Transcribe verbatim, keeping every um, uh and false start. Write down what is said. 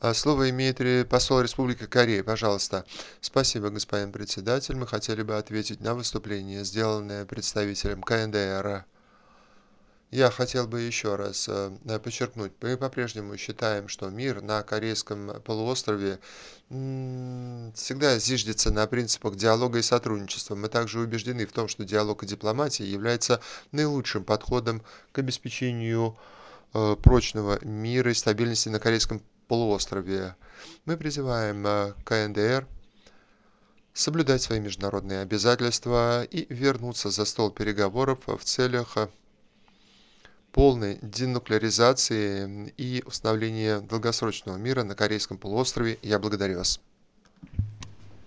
А слово имеет ре- посол Республики Корея. Пожалуйста. Спасибо, господин председатель. Мы хотели бы ответить на выступление, сделанное представителем К Н Д Р. Я хотел бы еще раз э, э, подчеркнуть, мы по-прежнему считаем, что мир на Корейском полуострове м, всегда зиждется на принципах диалога и сотрудничества. Мы также убеждены в том, что диалог и дипломатия являются наилучшим подходом к обеспечению э, прочного мира и стабильности на Корейском полуострове. Мы призываем э, К Н Д Р соблюдать свои международные обязательства и вернуться за стол переговоров в целях э, полной денуклеаризации и установления долгосрочного мира на Корейском полуострове. Я благодарю вас.